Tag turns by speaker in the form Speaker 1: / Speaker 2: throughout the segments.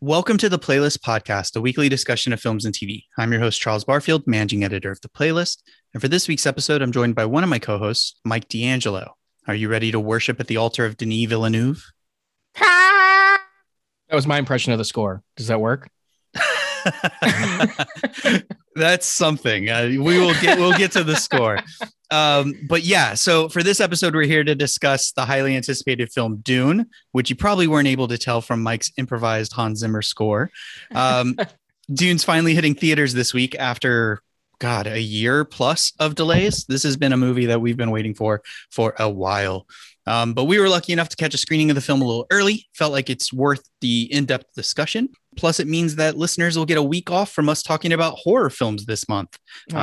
Speaker 1: Welcome to the Playlist Podcast, a weekly discussion of films and TV. I'm your host, Charles Barfield, managing editor of The Playlist. And for this week's episode, I'm joined by one of my co-hosts, Mike D'Angelo. Are you ready to worship at the altar of Denis Villeneuve?
Speaker 2: That was my impression of the score. Does that work?
Speaker 1: That's something. We'll get to the score. But yeah, so for this episode, we're here to discuss the highly anticipated film Dune, which you probably weren't able to tell from Mike's improvised Hans Zimmer score. Dune's finally hitting theaters this week after, a year plus of delays. This has been a movie that we've been waiting for a while. But we were lucky enough to catch a screening of the film a little early. Felt like it's worth the in-depth discussion. Plus, it means that listeners will get a week off from us talking about horror films this month.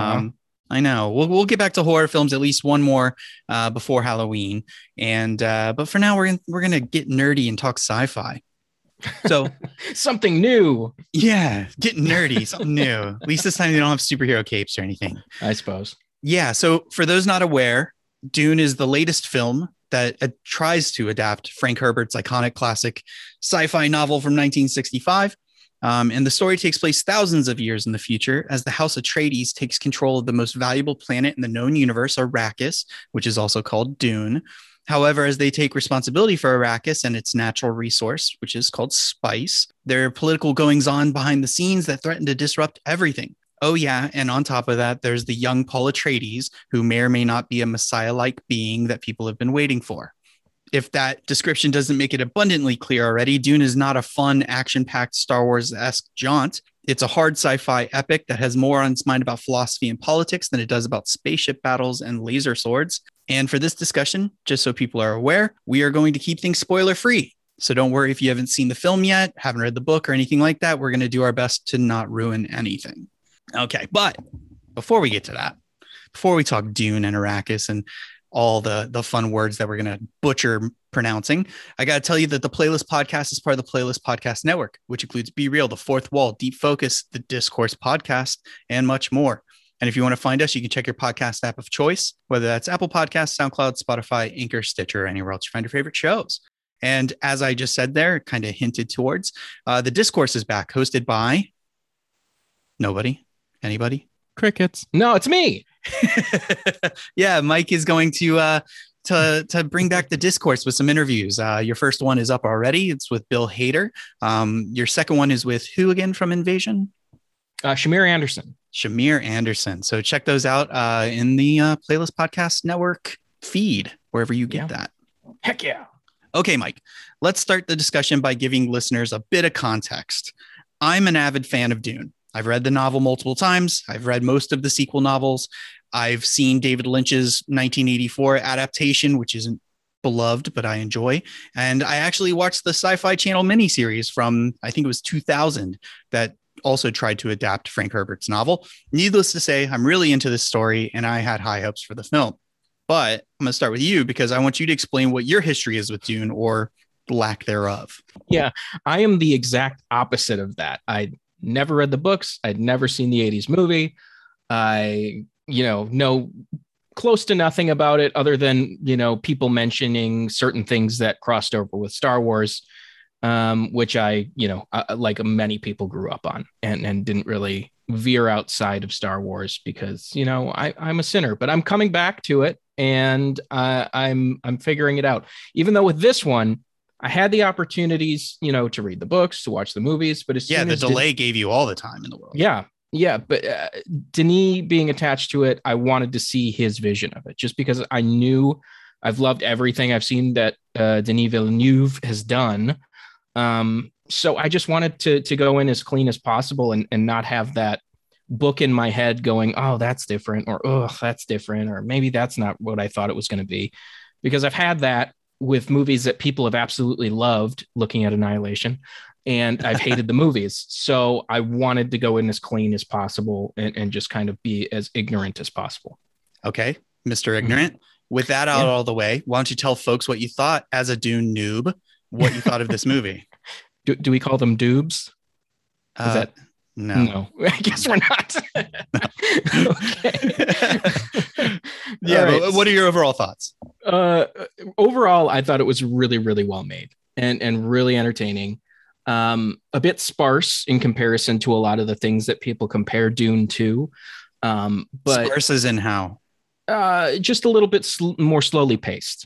Speaker 1: I know we'll get back to horror films, at least one more before Halloween. But for now, we're gonna get nerdy and talk sci-fi. So
Speaker 2: something new.
Speaker 1: Yeah, get nerdy, something new. At least this time they don't have superhero capes or anything,
Speaker 2: I suppose.
Speaker 1: Yeah. So for those not aware, Dune is the latest film that tries to adapt Frank Herbert's iconic classic sci-fi novel from 1965. And the story takes place thousands of years in the future as the House Atreides takes control of the most valuable planet in the known universe, Arrakis, which is also called Dune. However, as they take responsibility for Arrakis and its natural resource, which is called spice, there are political goings-on behind the scenes that threaten to disrupt everything. Oh, yeah. And on top of that, there's the young Paul Atreides, who may or may not be a messiah-like being that people have been waiting for. If that description doesn't make it abundantly clear already, Dune is not a fun, action-packed Star Wars-esque jaunt. It's a hard sci-fi epic that has more on its mind about philosophy and politics than it does about spaceship battles and laser swords. And for this discussion, just so people are aware, we are going to keep things spoiler-free. So don't worry if you haven't seen the film yet, haven't read the book or anything like that. We're going to do our best to not ruin anything. Okay, but before we get to that, before we talk Dune and Arrakis and all the fun words that we're going to butcher pronouncing, I got to tell you that the Playlist Podcast is part of the Playlist Podcast Network, which includes Be Real, The Fourth Wall, Deep Focus, The Discourse Podcast, and much more. And if you want to find us, you can check your podcast app of choice, whether that's Apple Podcasts, SoundCloud, Spotify, Anchor, Stitcher, or anywhere else you find your favorite shows. And as I just said there, kind of hinted towards, The Discourse is back, hosted by nobody. Anybody?
Speaker 2: Crickets. No, it's me.
Speaker 1: Yeah, Mike is going to bring back The Discourse with some interviews. Your first one is up already. It's with Bill Hader. Your second one is with who again from Invasion?
Speaker 2: Shamir Anderson.
Speaker 1: Shamir Anderson. So check those out in the Playlist Podcast Network feed, wherever you get that.
Speaker 2: Heck yeah.
Speaker 1: Okay, Mike, let's start the discussion by giving listeners a bit of context. I'm an avid fan of Dune. I've read the novel multiple times. I've read most of the sequel novels. I've seen David Lynch's 1984 adaptation, which isn't beloved, but I enjoy. And I actually watched the Sci-Fi Channel miniseries from, I think it was 2000, that also tried to adapt Frank Herbert's novel. Needless to say, I'm really into this story and I had high hopes for the film. But I'm going to start with you because I want you to explain what your history is with Dune or lack thereof.
Speaker 2: Yeah, I am the exact opposite of that. I never read the books. I'd never seen the 80s movie. I, know close to nothing about it other than, people mentioning certain things that crossed over with Star Wars, which I, like many people grew up on and didn't really veer outside of Star Wars because, I'm a sinner, but I'm coming back to it and I'm figuring it out. Even though with this one, I had the opportunities, to read the books, to watch the movies, but
Speaker 1: the delay gave you all the time in the world.
Speaker 2: Yeah. But Denis being attached to it, I wanted to see his vision of it just because I knew I've loved everything I've seen that Denis Villeneuve has done. So I just wanted to go in as clean as possible and not have that book in my head going, oh, that's different, or oh, that's different, or maybe that's not what I thought it was going to be, because I've had that with movies that people have absolutely loved, looking at Annihilation, and I've hated the movies. So I wanted to go in as clean as possible and just kind of be as ignorant as possible.
Speaker 1: Okay, Mr. Ignorant. With that out all the way, why don't you tell folks what you thought as a Dune noob, what you thought of this movie?
Speaker 2: Do we call them doobs?
Speaker 1: No,
Speaker 2: I guess we're not. Okay.
Speaker 1: Yeah. Right. But what are your overall thoughts?
Speaker 2: Overall, I thought it was really, really well made and really entertaining. A bit sparse in comparison to a lot of the things that people compare Dune to. But
Speaker 1: Sparse as in how?
Speaker 2: just a little bit more slowly paced.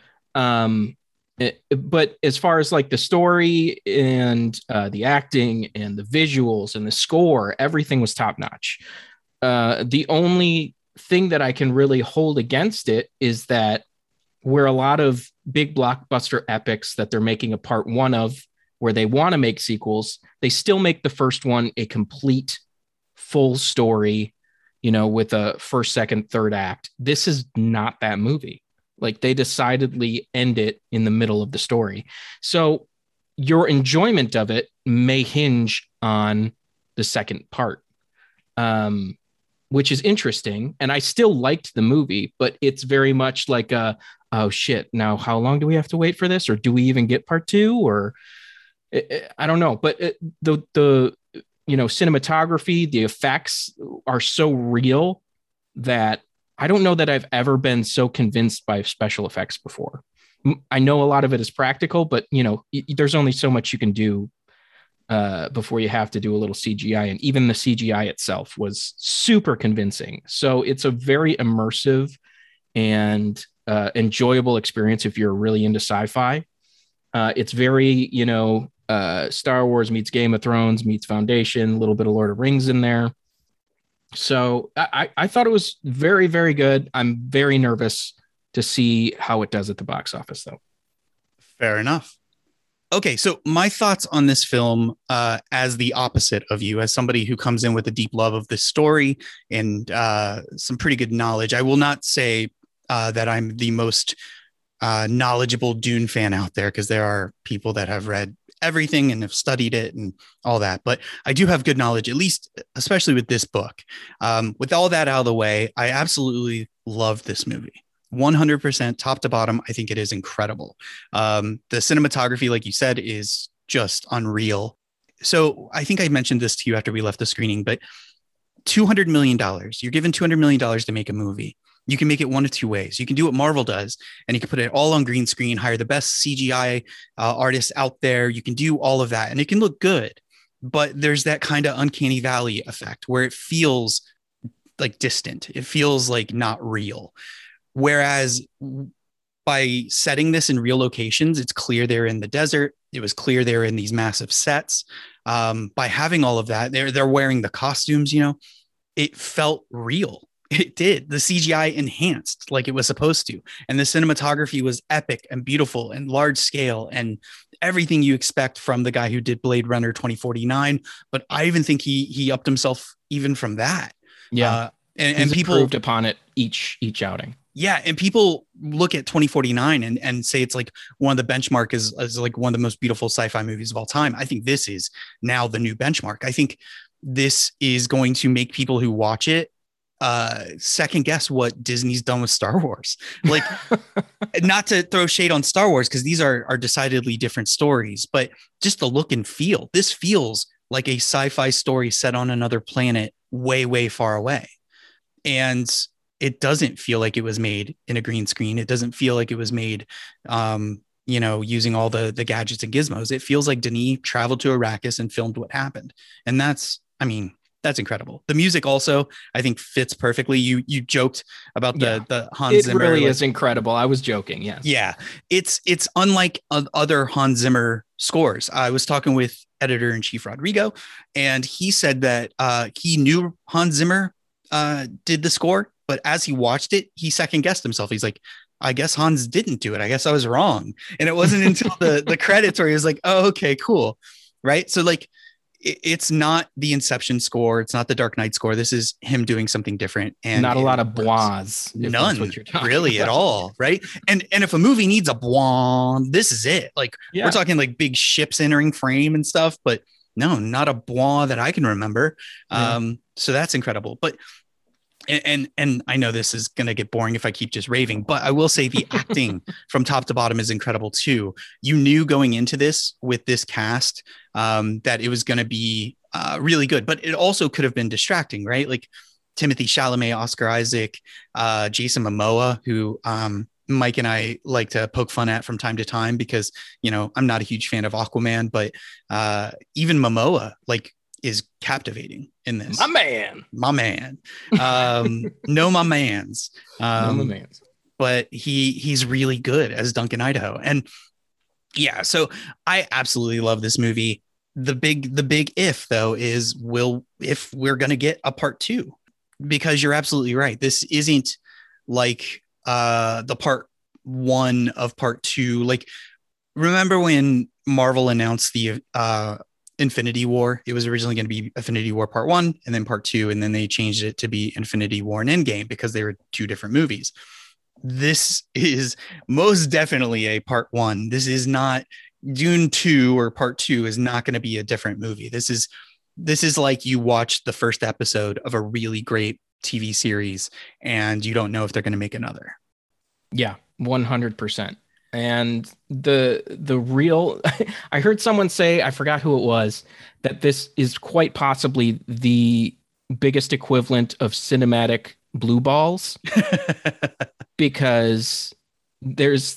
Speaker 2: But as far as like the story and the acting and the visuals and the score, everything was top notch. The only thing that I can really hold against it is that where a lot of big blockbuster epics that they're making a part one of, where they want to make sequels, they still make the first one a complete full story, with a first, second, third act. This is not that movie. Like they decidedly end it in the middle of the story. So your enjoyment of it may hinge on the second part, which is interesting. And I still liked the movie, but it's very much like oh shit, now how long do we have to wait for this? Or do we even get part two? Or I don't know. But the cinematography, the effects are so real that I don't know that I've ever been so convinced by special effects before. I know a lot of it is practical, but there's only so much you can do before you have to do a little CGI. And even the CGI itself was super convincing. So it's a very immersive and enjoyable experience if you're really into sci-fi. It's very, Star Wars meets Game of Thrones meets Foundation, a little bit of Lord of the Rings in there. So I thought it was very, very good. I'm very nervous to see how it does at the box office, though.
Speaker 1: Fair enough. Okay, so my thoughts on this film, as the opposite of you, as somebody who comes in with a deep love of this story and some pretty good knowledge. I will not say that I'm the most knowledgeable Dune fan out there, because there are people that have read everything and have studied it and all that. But I do have good knowledge, at least, especially with this book. With all that out of the way, I absolutely love this movie. 100% top to bottom. I think it is incredible. The cinematography, like you said, is just unreal. So I think I mentioned this to you after we left the screening, but $200 million, you're given $200 million to make a movie. You can make it one of two ways. You can do what Marvel does, and you can put it all on green screen, hire the best CGI artists out there. You can do all of that, and it can look good. But there's that kind of uncanny valley effect where it feels like distant. It feels like not real. Whereas by setting this in real locations, it's clear they're in the desert. It was clear they're in these massive sets. By having all of that, they're wearing the costumes. It felt real. It did. The CGI enhanced like it was supposed to. And the cinematography was epic and beautiful and large scale and everything you expect from the guy who did Blade Runner 2049. But I even think he upped himself even from that.
Speaker 2: Yeah.
Speaker 1: And people
Speaker 2: improved upon it each outing.
Speaker 1: Yeah. And people look at 2049 and say it's like one of the benchmark is like one of the most beautiful sci-fi movies of all time. I think this is now the new benchmark. I think this is going to make people who watch it second guess what Disney's done with Star Wars. Like, not to throw shade on Star Wars, because these are decidedly different stories, but just the look and feel. This feels like a sci-fi story set on another planet way, way far away. And it doesn't feel like it was made in a green screen. It doesn't feel like it was made, using all the gadgets and gizmos. It feels like Denis traveled to Arrakis and filmed what happened. And that's incredible. The music also, I think, fits perfectly. You joked about the Hans Zimmer.
Speaker 2: It really is incredible. I was joking. Yes.
Speaker 1: Yeah. It's unlike other Hans Zimmer scores. I was talking with editor-in-chief Rodrigo, and he said that he knew Hans Zimmer did the score, but as he watched it, he second guessed himself. He's like, I guess Hans didn't do it. I guess I was wrong. And it wasn't until the credits where he was like, oh, okay, cool. Right. So like, it's not the Inception score. It's not the Dark Knight score. This is him doing something different. And
Speaker 2: not a lot of bois.
Speaker 1: None really at all. Right. And if a movie needs a bois, this is it. Like, we're talking like big ships entering frame and stuff, but no, not a bois that I can remember. Yeah. So that's incredible. But and I know this is going to get boring if I keep just raving, but I will say the acting from top to bottom is incredible too. You knew going into this with this cast that it was going to be really good, but it also could have been distracting, right? Like Timothée Chalamet, Oscar Isaac, Jason Momoa, who Mike and I like to poke fun at from time to time because, I'm not a huge fan of Aquaman, but even Momoa is captivating in this. My man. No, my man's.
Speaker 2: No, my man's.
Speaker 1: But he's really good as Duncan Idaho. And yeah, so I absolutely love this movie. The big if though is if we're gonna get a part 2, because you're absolutely right. This isn't like the part 1 of part 2. Like, remember when Marvel announced the Infinity War? It was originally going to be Infinity War Part 1 and then Part 2, and then they changed it to be Infinity War and Endgame because they were 2 different movies. This is most definitely a Part 1. This is not Dune 2, or Part 2 is not going to be a different movie. This is like you watch the first episode of a really great TV series and you don't know if they're going to make another.
Speaker 2: Yeah, 100%. And the real, I heard someone say, I forgot who it was, that this is quite possibly the biggest equivalent of cinematic blue balls, because there's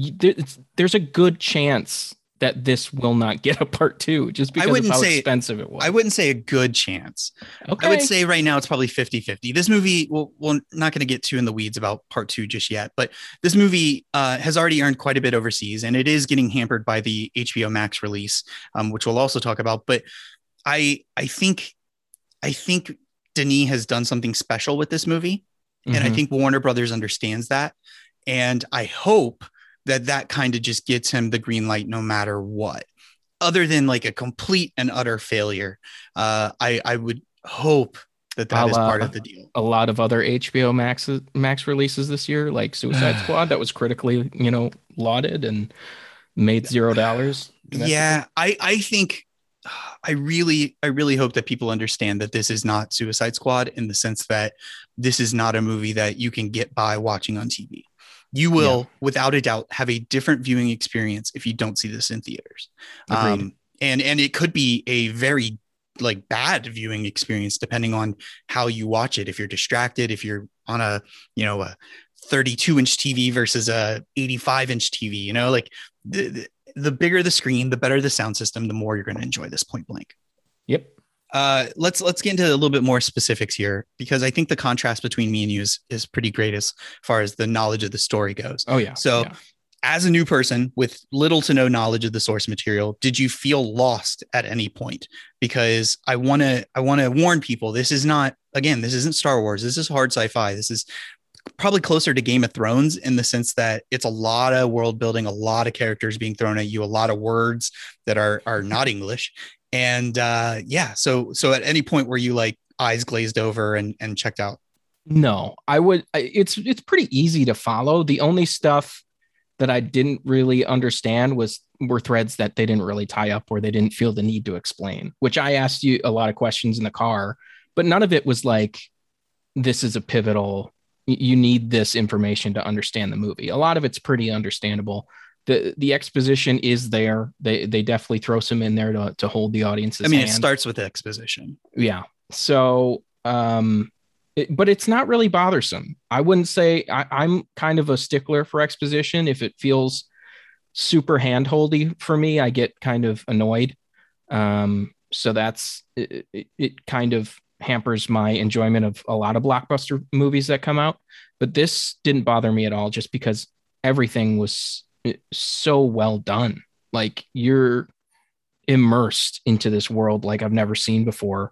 Speaker 2: a good chance that this will not get a part 2 just because of how expensive it was.
Speaker 1: I wouldn't say a good chance. Okay. I would say right now it's probably 50-50. This movie, we're not going to get too in the weeds about part 2 just yet, but this movie has already earned quite a bit overseas, and it is getting hampered by the HBO Max release, which we'll also talk about. But I think Denis has done something special with this movie, and I think Warner Brothers understands that. And I hope that kind of just gets him the green light no matter what. Other than like a complete and utter failure, I would hope that is part of the deal.
Speaker 2: A lot of other HBO Max releases this year, like Suicide Squad, that was critically, lauded and made $0.
Speaker 1: Yeah, I think I really hope that people understand that this is not Suicide Squad, in the sense that this is not a movie that you can get by watching on TV. You will, without a doubt, have a different viewing experience if you don't see this in theaters. And it could be a very bad viewing experience depending on how you watch it. If you're distracted, if you're on a 32-inch TV versus a 85-inch TV, the bigger the screen, the better the sound system, the more you're going to enjoy this, point blank.
Speaker 2: Yep.
Speaker 1: Let's get into a little bit more specifics here, because I think the contrast between me and you is pretty great as far as the knowledge of the story goes.
Speaker 2: Oh yeah.
Speaker 1: So as a new person with little to no knowledge of the source material, did you feel lost at any point? Because I want to warn people, this isn't Star Wars. This is hard sci-fi. This is probably closer to Game of Thrones, in the sense that it's a lot of world building, a lot of characters being thrown at you, a lot of words that are not English. And so at any point were you eyes glazed over and checked out?
Speaker 2: No, I would. It's pretty easy to follow. The only stuff that I didn't really understand were threads that they didn't really tie up, or they didn't feel the need to explain, which I asked you a lot of questions in the car, but none of it was like, this is a pivotal, you need this information to understand the movie. A lot of it's pretty understandable. The exposition is there. They definitely throw some in there to hold the audience's hand.
Speaker 1: It starts with exposition.
Speaker 2: Yeah. So, but it's not really bothersome. I wouldn't say I'm kind of a stickler for exposition. If it feels super handholdy for me, I get kind of annoyed. So that's it kind of hampers my enjoyment of a lot of blockbuster movies that come out. But this didn't bother me at all, just because everything was so well done. Like, you're immersed into this world like I've never seen before.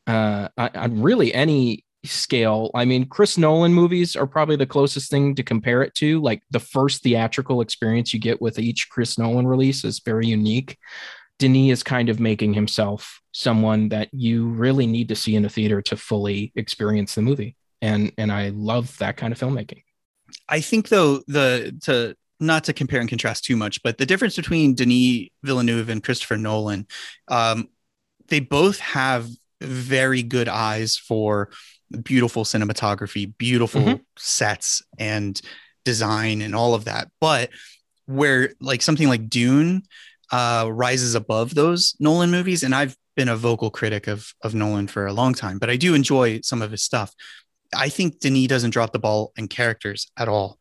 Speaker 2: On really any scale. I mean, Chris Nolan movies are probably the closest thing to compare it to. Like, the first theatrical experience you get with each Chris Nolan release is very unique. Denis is kind of making himself someone that you really need to see in a theater to fully experience the movie. And I love that kind of filmmaking.
Speaker 1: I think, though, not to compare and contrast too much, but the difference between Denis Villeneuve and Christopher Nolan, they both have very good eyes for beautiful cinematography, beautiful sets and design and all of that. But where something like Dune rises above those Nolan movies, and I've been a vocal critic of Nolan for a long time, but I do enjoy some of his stuff. I think Denis doesn't drop the ball in characters at all.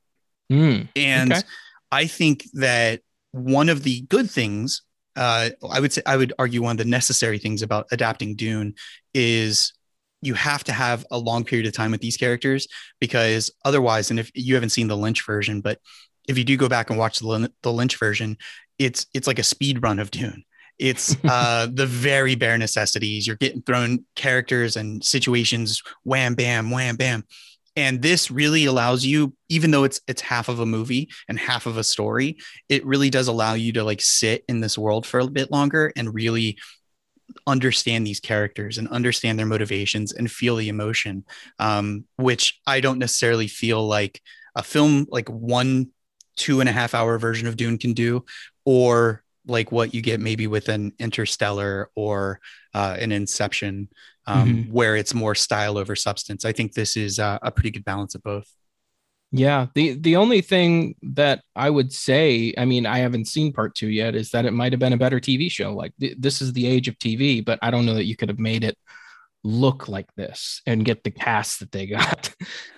Speaker 1: And
Speaker 2: Okay.
Speaker 1: I think that one of the good things, I would argue one of the necessary things about adapting Dune is you have to have a long period of time with these characters, because otherwise, and if you haven't seen the Lynch version, but if you do go back and watch the Lynch version, it's like a speed run of Dune. It's the very bare necessities. You're getting thrown characters and situations, wham, bam, wham, bam. And this really allows you, even though it's half of a movie and half of a story, it really does allow you to like sit in this world for a bit longer and really understand these characters and understand their motivations and feel the emotion, which I don't necessarily feel like a film like 1.5 hour version of Dune can do, or like what you get maybe with an Interstellar or an Inception, where it's more style over substance. I think this is a pretty good balance of both.
Speaker 2: Yeah, the only thing that I would say, I mean, I haven't seen part two yet, is that it might have been a better TV show. Like this is the age of TV, but I don't know that you could have made it look like this and get the cast that they got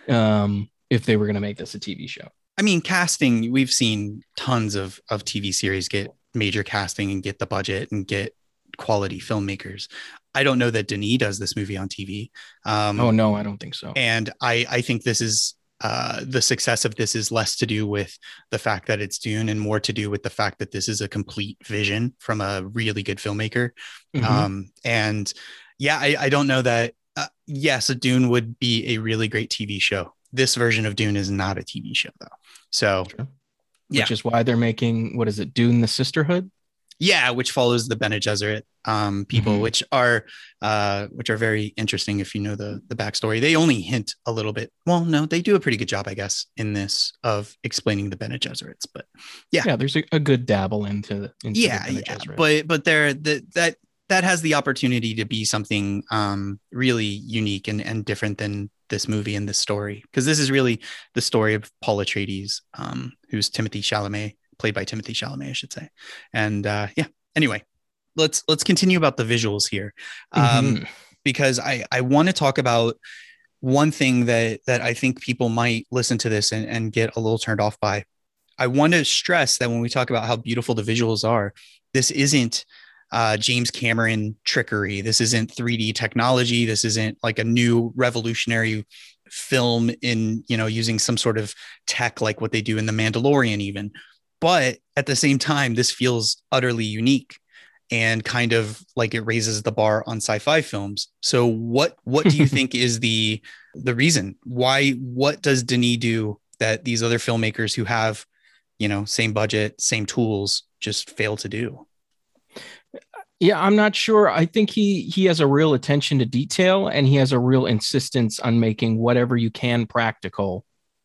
Speaker 2: if they were going to make this a TV show.
Speaker 1: I mean, casting, we've seen tons of TV series get major casting and get the budget and get quality filmmakers. I don't know that Denis does this movie on TV.
Speaker 2: Oh no, I don't think so.
Speaker 1: And I think this is the success of this is less to do with the fact that it's Dune and more to do with the fact that this is a complete vision from a really good filmmaker. And yeah, I don't know that. Yes, a Dune would be a really great TV show. This version of Dune is not a TV show though. So,
Speaker 2: sure. Which is why they're making, what is it, Dune the Sisterhood?
Speaker 1: Yeah, which follows the Bene Gesserit people, which are very interesting if you know the backstory. They only hint a little bit. Well, no, they do a pretty good job, I guess, in this of explaining the Bene Gesserits. But yeah,
Speaker 2: there's a good dabble into the Bene Gesserit.
Speaker 1: But there that has the opportunity to be something really unique and different than this movie and this story, because this is really the story of Paul Atreides, who's Timothée Chalamet, played by Timothée Chalamet, I should say. And anyway, let's continue about the visuals here, because I want to talk about one thing that I think people might listen to this and get a little turned off by. I want to stress that when we talk about how beautiful the visuals are, this isn't James Cameron trickery. This isn't 3D technology. This isn't like a new revolutionary film in, using some sort of tech like what they do in The Mandalorian even. But at the same time, this feels utterly unique and kind of like it raises the bar on sci-fi films. So what do you think is the reason why? What does Denis do that these other filmmakers who have, same budget, same tools just fail to do?
Speaker 2: Yeah, I'm not sure. I think he has a real attention to detail, and he has a real insistence on making whatever you can practical.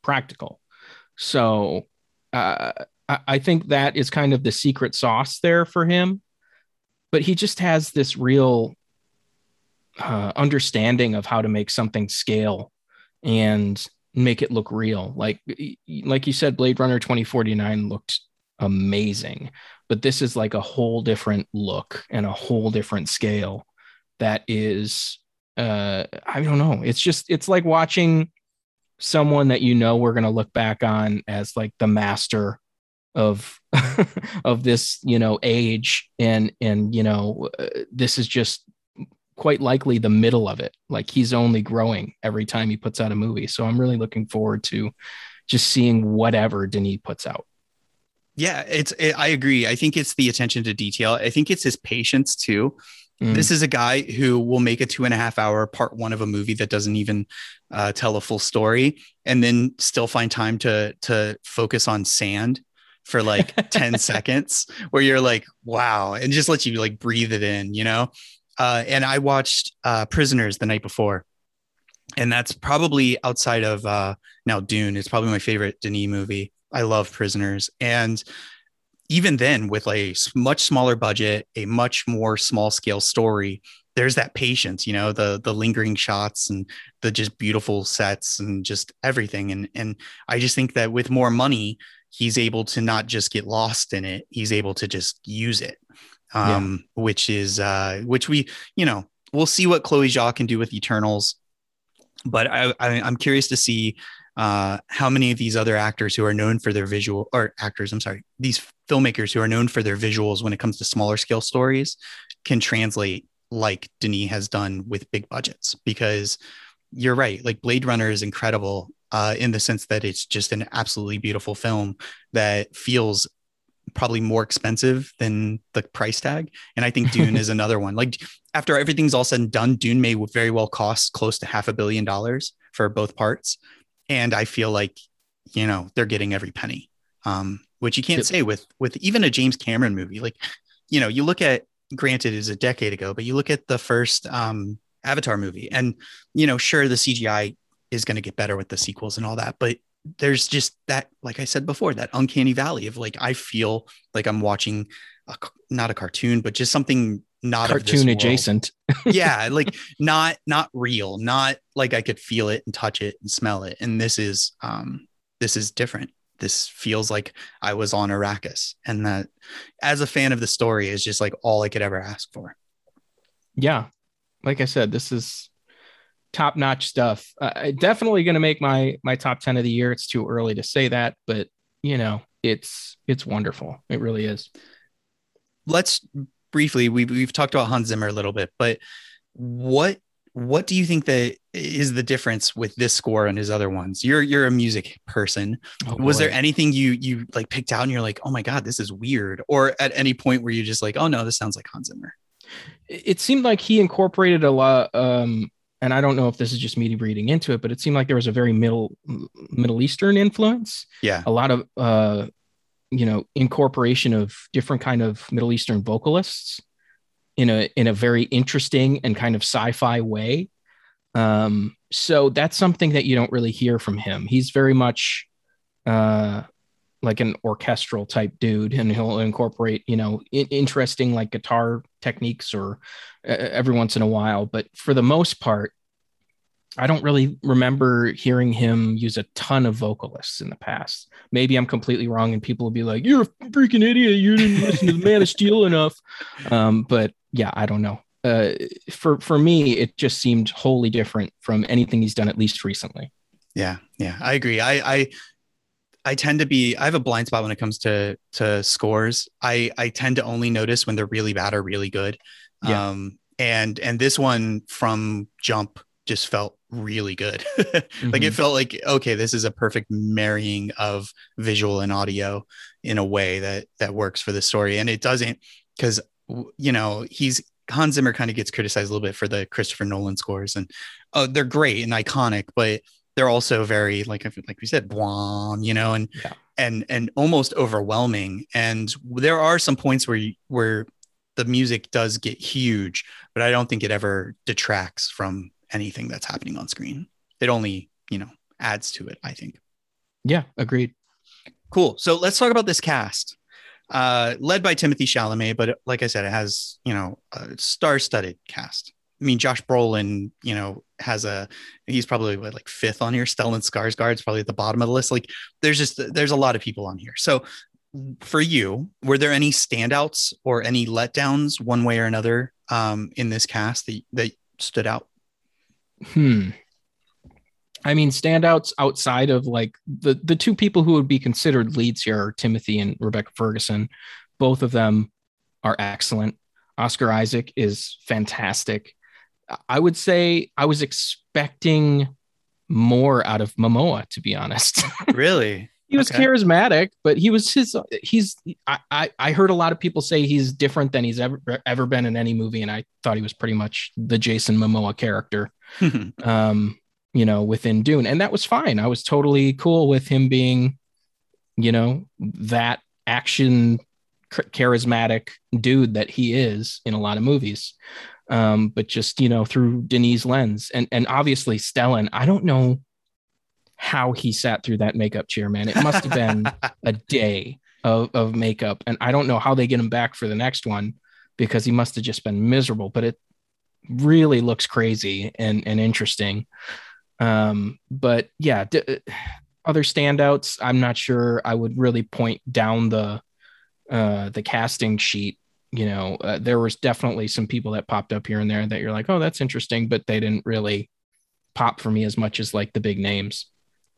Speaker 2: So I think that is kind of the secret sauce there for him. But he just has this real understanding of how to make something scale and make it look real. Like you said, Blade Runner 2049 looked amazing, but this is like a whole different look and a whole different scale that is I don't know, it's like watching someone that we're going to look back on as like the master of of this age, and this is just quite likely the middle of it. Like he's only growing every time he puts out a movie, so I'm really looking forward to just seeing whatever Denis puts out.
Speaker 1: Yeah, I agree. I think it's the attention to detail. I think it's his patience too. This is a guy who will make a 2.5 hour part one of a movie that doesn't even tell a full story, and then still find time to focus on sand for like 10 seconds where you're like, wow, and just let you like breathe it in, and I watched Prisoners the night before, and that's probably outside of now Dune. It's probably my favorite Denis movie. I love Prisoners. And even then, with a much smaller budget, a much more small scale story, there's that patience, the lingering shots and the just beautiful sets and just everything. And I just think that with more money, he's able to not just get lost in it. He's able to just use it, which we, we'll see what Chloe Zhao can do with Eternals. But I'm curious to see how many of these other actors who are known for their visual or actors, I'm sorry, these filmmakers who are known for their visuals when it comes to smaller scale stories can translate like Denis has done with big budgets. Because you're right, like Blade Runner is incredible in the sense that it's just an absolutely beautiful film that feels probably more expensive than the price tag. And I think Dune is another one. Like after everything's all said and done, Dune may very well cost close to $500 million for both parts. And I feel like, they're getting every penny, which you can't say with even a James Cameron movie. Like, you look at, granted is a decade ago, but you look at the first Avatar movie and, sure, the CGI is going to get better with the sequels and all that, but there's just that, like I said before, that uncanny valley of like, I feel like I'm watching not a cartoon, but just something not
Speaker 2: cartoon adjacent.
Speaker 1: Yeah. Like not real, not like I could feel it and touch it and smell it. And this is different. This feels like I was on Arrakis, and that as a fan of the story is just like all I could ever ask for.
Speaker 2: Yeah. Like I said, this is top-notch stuff. Definitely going to make my top 10 of the year. It's too early to say that, but it's wonderful. It really is.
Speaker 1: Let's briefly, we've talked about Hans Zimmer a little bit, but what do you think that is the difference with this score and his other ones? You're a music person. Was there anything you like picked out and you're like, oh my God, this is weird? Or at any point where you're just like, oh no, this sounds like Hans Zimmer?
Speaker 2: It seemed like he incorporated a lot, and I don't know if this is just me reading into it, but it seemed like there was a very Middle Eastern influence.
Speaker 1: Yeah.
Speaker 2: A lot of, incorporation of different kind of Middle Eastern vocalists in a very interesting and kind of sci-fi way. So that's something that you don't really hear from him. He's very much like an orchestral type dude, and he'll incorporate, interesting like guitar techniques or every once in a while. But for the most part, I don't really remember hearing him use a ton of vocalists in the past. Maybe I'm completely wrong and people will be like, you're a freaking idiot. You didn't listen to the Man of Steel enough. But yeah, I don't know. For me, it just seemed wholly different from anything he's done, at least recently.
Speaker 1: Yeah. I agree. I tend to be, I have a blind spot when it comes to scores. I tend to only notice when they're really bad or really good.
Speaker 2: Yeah.
Speaker 1: And this one from jump just felt really good. Like it felt like, okay, this is a perfect marrying of visual and audio in a way that works for the story. And it doesn't, because, Hans Zimmer kind of gets criticized a little bit for the Christopher Nolan scores, and they're great and iconic, but they're also very like we said, and almost overwhelming. And there are some points where the music does get huge, but I don't think it ever detracts from anything that's happening on screen. It only, adds to it, I think.
Speaker 2: Yeah, agreed.
Speaker 1: Cool. So let's talk about this cast. Led by Timothée Chalamet, but like I said, it has, a star-studded cast. I mean, Josh Brolin, he's probably like fifth on here. Stellan Skarsgård is probably at the bottom of the list. Like there's a lot of people on here. So for you, were there any standouts or any letdowns one way or another in this cast that stood out?
Speaker 2: I mean, standouts outside of like the two people who would be considered leads here are Timothy and Rebecca Ferguson. Both of them are excellent. Oscar Isaac is fantastic. I would say I was expecting more out of Momoa, to be honest.
Speaker 1: Really?
Speaker 2: He was charismatic, but I heard a lot of people say he's different than he's ever been in any movie. And I thought he was pretty much the Jason Momoa character, within Dune. And that was fine. I was totally cool with him being, that action charismatic dude that he is in a lot of movies. But just, through Denis' lens and obviously Stellan, I don't know how he sat through that makeup chair, man. It must have been a day of makeup. And I don't know how they get him back for the next one, because he must have just been miserable, but it really looks crazy and interesting. But yeah, other standouts, I'm not sure I would really point down the casting sheet. There was definitely some people that popped up here and there that you're like, oh, that's interesting, but they didn't really pop for me as much as like the big names.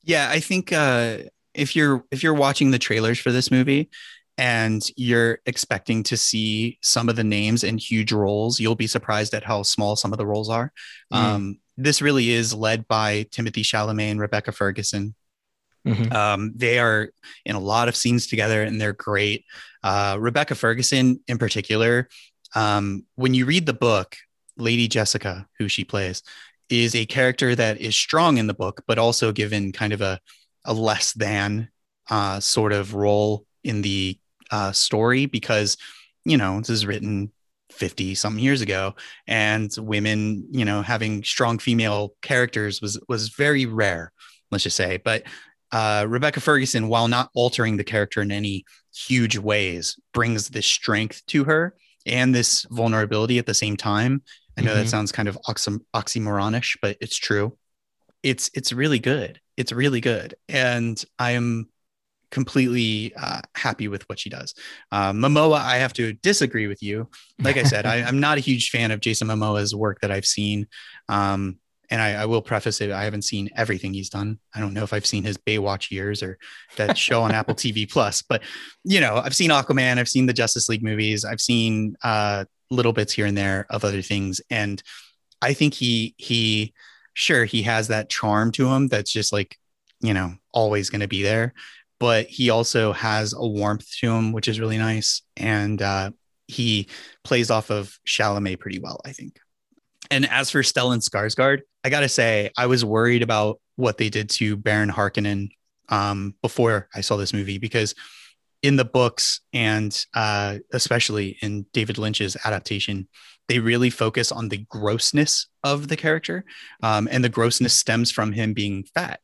Speaker 1: Yeah, I think if you're watching the trailers for this movie and you're expecting to see some of the names in huge roles, you'll be surprised at how small some of the roles are.
Speaker 2: Mm.
Speaker 1: This really is led by Timothy Chalamet and Rebecca Ferguson.
Speaker 2: Hmm.
Speaker 1: They are in a lot of scenes together and they're great. Rebecca Ferguson, in particular, when you read the book, Lady Jessica, who she plays, is a character that is strong in the book, but also given kind of a less than sort of role in the story because, this is written 50 something years ago and women, having strong female characters was very rare, let's just say. But Rebecca Ferguson, while not altering the character in any huge ways, brings this strength to her and this vulnerability at the same time. I know that
Speaker 2: Hmm.
Speaker 1: sounds kind of oxymoronish, but it's true. It's really good. It's really good, and I am completely happy with what she does. Momoa, I have to disagree with you. Like I said, I'm not a huge fan of Jason Momoa's work that I've seen. Um, and I will preface it, I haven't seen everything he's done. I don't know if I've seen his Baywatch years or that show on Apple TV Plus, but I've seen Aquaman, I've seen the Justice League movies, I've seen little bits here and there of other things, and I think he sure he has that charm to him that's just like always going to be there, but he also has a warmth to him, which is really nice. And he plays off of Chalamet pretty well, I think. And as for Stellan Skarsgård, I got to say, I was worried about what they did to Baron Harkonnen before I saw this movie, because in the books and especially in David Lynch's adaptation, they really focus on the grossness of the character. And the grossness stems from him being fat,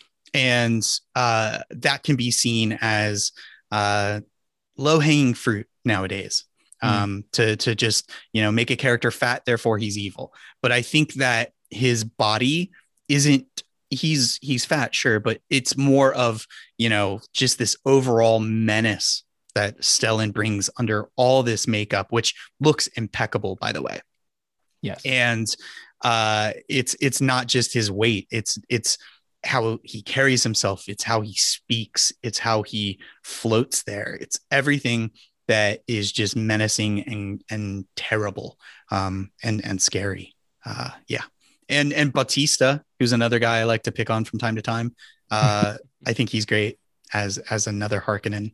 Speaker 1: and that can be seen as low hanging fruit nowadays.
Speaker 2: Mm.
Speaker 1: To just make a character fat, therefore he's evil. But I think that his body isn't. He's fat, sure, but it's more of just this overall menace that Stellan brings under all this makeup, which looks impeccable, by the way.
Speaker 2: Yes.
Speaker 1: And it's not just his weight; it's how he carries himself, it's how he speaks, it's how he floats there, it's everything that is just menacing and terrible, and scary. Yeah. And Bautista, who's another guy I like to pick on from time to time, I think he's great as another Harkonnen.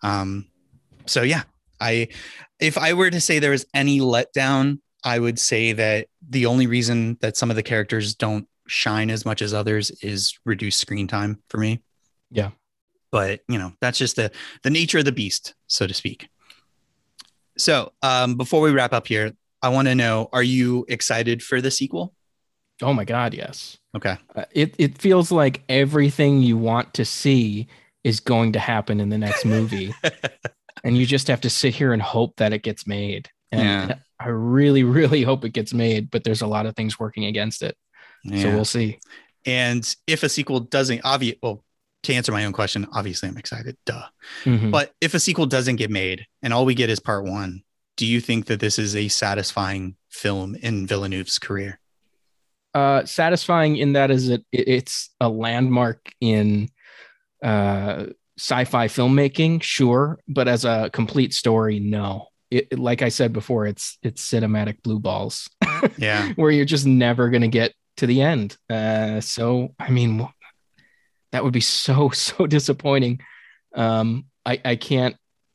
Speaker 1: So yeah, I if I were to say there was any letdown, I would say that the only reason that some of the characters don't shine as much as others is reduced screen time for me.
Speaker 2: Yeah.
Speaker 1: But that's just the nature of the beast, so to speak. So before we wrap up here, I want to know: are you excited for the sequel?
Speaker 2: Oh my God, yes.
Speaker 1: Okay.
Speaker 2: It feels like everything you want to see is going to happen in the next movie, and you just have to sit here and hope that it gets made. And
Speaker 1: Yeah.
Speaker 2: I really, really hope it gets made, but there's a lot of things working against it. So
Speaker 1: Yeah.
Speaker 2: we'll see.
Speaker 1: And if a sequel doesn't, well, to answer my own question, obviously I'm excited, duh.
Speaker 2: Mhm.
Speaker 1: But if a sequel doesn't get made and all we get is part one, do you think that this is a satisfying film in Villeneuve's career?
Speaker 2: Satisfying in that is it's a landmark in sci-fi filmmaking, sure, but as a complete story, no. Like I said before, it's cinematic blue balls,
Speaker 1: Yeah.
Speaker 2: where you're just never gonna get to the end. So I mean, that would be so disappointing. I can't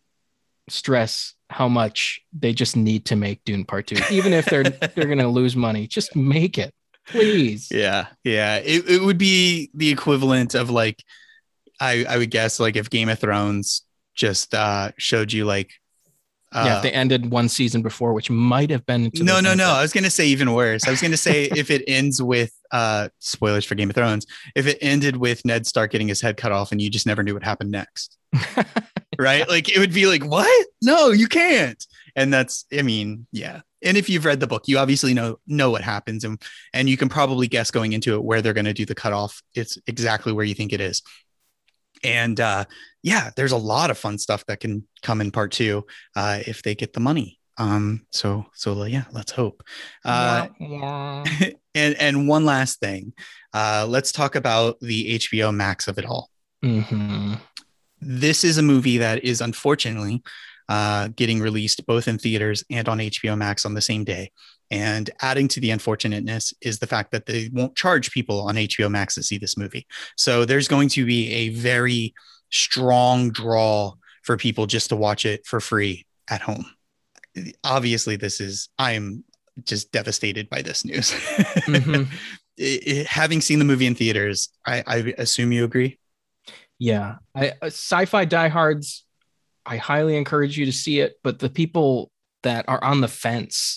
Speaker 2: stress how much they just need to make Dune Part Two, even if they're gonna lose money. Just make it, please.
Speaker 1: Yeah. Yeah. It would be the equivalent of like, I would guess, like if Game of Thrones just showed you like
Speaker 2: Yeah, if they ended one season before, which might have been to
Speaker 1: no,
Speaker 2: their
Speaker 1: no, no.
Speaker 2: benefit.
Speaker 1: I was gonna say even worse. I was gonna say if it ends with spoilers for Game of Thrones, if it ended with Ned Stark getting his head cut off and you just never knew what happened next. Right? Like it would be like, what? No, you can't. And that's, I mean, yeah. And if you've read the book, you obviously know what happens, and you can probably guess going into it where they're going to do the cutoff. It's exactly where you think it is. And yeah, there's a lot of fun stuff that can come in part two if they get the money. So yeah, let's hope.
Speaker 2: Wah, wah.
Speaker 1: And one last thing, Let's talk about the HBO Max of it all.
Speaker 2: Mm-hmm.
Speaker 1: This is a movie that is unfortunately getting released both in theaters and on HBO Max on the same day. And adding to the unfortunateness is the fact that they won't charge people on HBO Max to see this movie. So there's going to be a very strong draw for people just to watch it for free at home. Obviously, I'm just devastated by this news. Mm-hmm. Having seen the movie in theaters, I assume you agree?
Speaker 2: Yeah. Sci-fi diehards, I highly encourage you to see it, but the people that are on the fence,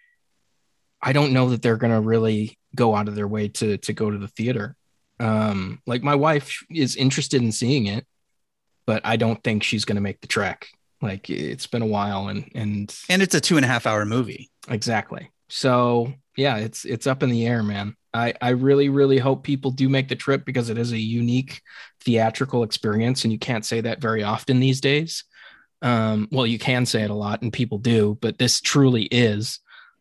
Speaker 2: I don't know that they're going to really go out of their way to go to the theater. Like my wife is interested in seeing it, but I don't think she's going to make the trek. Like it's been a while and
Speaker 1: it's a 2.5-hour movie.
Speaker 2: Exactly. So yeah, it's up in the air, man. I really, really hope people do make the trip because it is a unique theatrical experience. And you can't say that very often these days. Well, you can say it a lot and people do, but this truly is.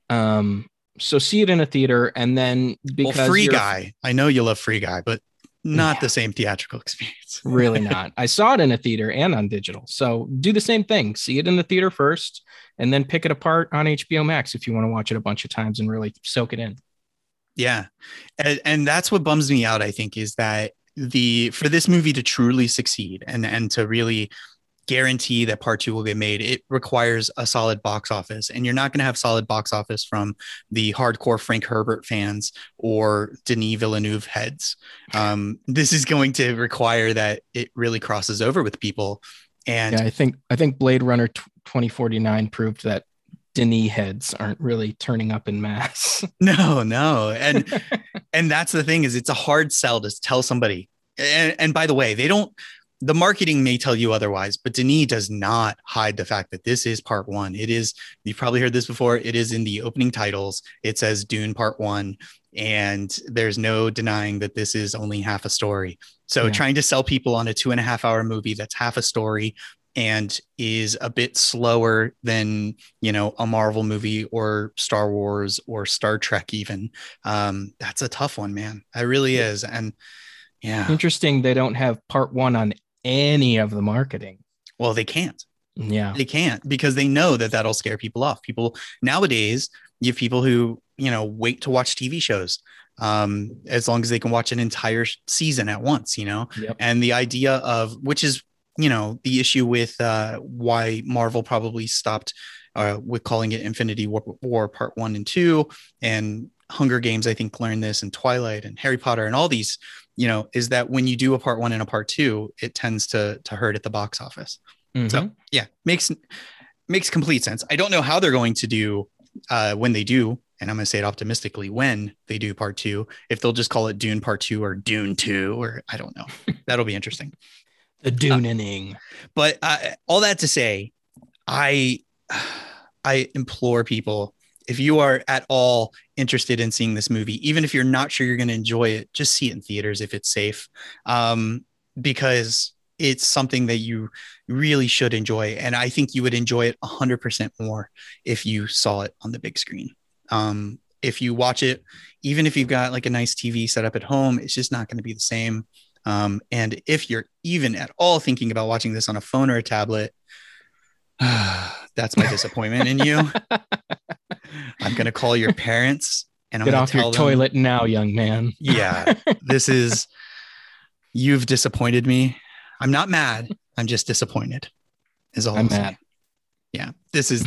Speaker 2: So see it in a theater and then because
Speaker 1: Free Guy, I know you love Free Guy, but not the same theatrical experience.
Speaker 2: Really not. I saw it in a theater and on digital. So do the same thing. See it in the theater first and then pick it apart on HBO Max if you want to watch it a bunch of times and really soak it in.
Speaker 1: Yeah. And that's what bums me out, I think, is that for this movie to truly succeed and to really guarantee that part 2 will get made, it requires a solid box office, and you're not going to have solid box office from the hardcore Frank Herbert fans or Denis Villeneuve heads. This is going to require that it really crosses over with people. And
Speaker 2: yeah, I think Blade Runner 2049 proved that Denis heads aren't really turning up in mass.
Speaker 1: No. And that's the thing, is it's a hard sell to tell somebody. And by the way, the marketing may tell you otherwise, but Denis does not hide the fact that this is part 1. It is, you've probably heard this before, it is in the opening titles. It says Dune Part 1, and there's no denying that this is only half a story. So trying to sell people on a 2.5-hour movie that's half a story and is a bit slower than, a Marvel movie or Star Wars or Star Trek even, that's a tough one, man. It really is. And yeah.
Speaker 2: Interesting. They don't have part 1 on any of the marketing.
Speaker 1: Well, they can't.
Speaker 2: Yeah.
Speaker 1: They can't, because they know that that'll scare people off. People nowadays, you have people who, wait to watch TV shows as long as they can watch an entire season at once, Yep. And the idea of, which is, the issue with why Marvel probably stopped with calling it Infinity War Part 1 and 2, and Hunger Games, I think, learned this, and Twilight and Harry Potter and all these, is that when you do a part 1 and a part 2, it tends to hurt at the box office. Mm-hmm. So yeah, makes complete sense. I don't know how they're going to do when they do, and I'm going to say it optimistically, when they do part 2, if they'll just call it Dune Part 2 or Dune 2, or I don't know. That'll be interesting.
Speaker 2: The Dune-ing.
Speaker 1: But all that to say, I implore people, if you are at all interested in seeing this movie, even if you're not sure you're going to enjoy it, just see it in theaters if it's safe, because it's something that you really should enjoy. And I think you would enjoy it 100% more if you saw it on the big screen. If you watch it, even if you've got like a nice TV set up at home, it's just not going to be the same. And if you're even at all thinking about watching this on a phone or a tablet, that's my disappointment in you. I'm going to call your parents and I'm
Speaker 2: get
Speaker 1: going
Speaker 2: off
Speaker 1: to tell
Speaker 2: your
Speaker 1: them,
Speaker 2: toilet now, young man.
Speaker 1: Yeah, you've disappointed me. I'm not mad. I'm just disappointed is all I'm mad. Yeah. This is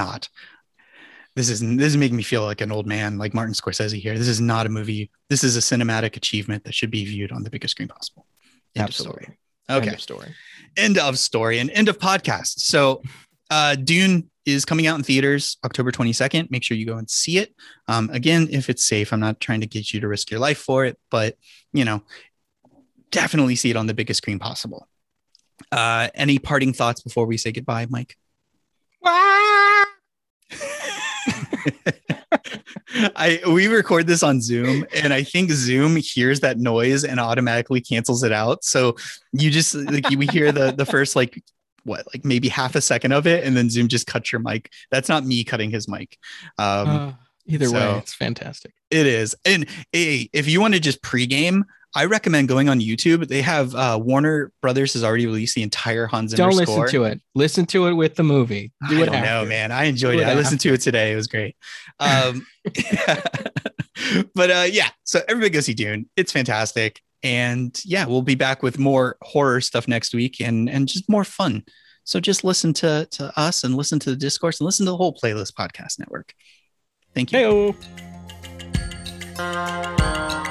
Speaker 1: making me feel like an old man, like Martin Scorsese here. This is not a movie. This is a cinematic achievement that should be viewed on the biggest screen possible. End
Speaker 2: Absolutely.
Speaker 1: Of story. Okay.
Speaker 2: End of story.
Speaker 1: End of story and end of podcast. So Dune is coming out in theaters October 22nd. Make sure you go and see it. Again, if it's safe, I'm not trying to get you to risk your life for it, but definitely see it on the biggest screen possible. Any parting thoughts before we say goodbye, Mike? We record this on Zoom, and I think Zoom hears that noise and automatically cancels it out. So you just we hear the first maybe half a second of it, and then Zoom just cuts your mic. That's not me cutting his mic.
Speaker 2: Either way, it's fantastic.
Speaker 1: It is. And if you want to just pregame, I recommend going on YouTube. They have Warner Brothers has already released the entire Hans Zimmer
Speaker 2: score. Don't
Speaker 1: listen
Speaker 2: to it. Listen to it with the movie.
Speaker 1: Do it. I don't know, man. I enjoyed it. I listened to it today. It was great. But yeah, so everybody go see Dune. It's fantastic. And yeah, we'll be back with more horror stuff next week and just more fun. So just listen to us and listen to the discourse and listen to the whole Playlist Podcast Network. Thank you.
Speaker 2: Hey-o.